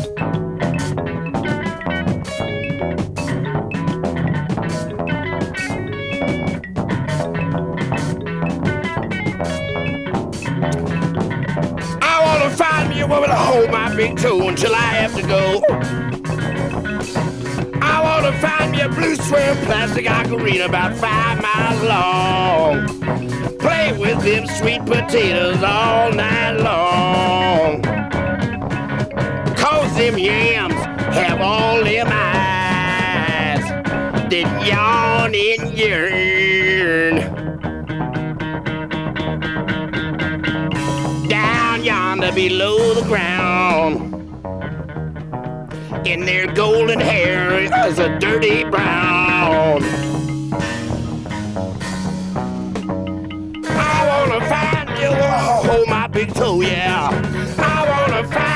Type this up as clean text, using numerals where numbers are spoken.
I wanna find me a woman to hold my big toe until I have to go. I wanna find me a blue swim plastic ocarina about 5 miles long. Play with them sweet potatoes all night long. Cause them yams have all them eyes that yawn and yearn. Down yonder below the ground, in their golden hair is a dirty brown. I wanna find you, hold my big toe, yeah. I wanna find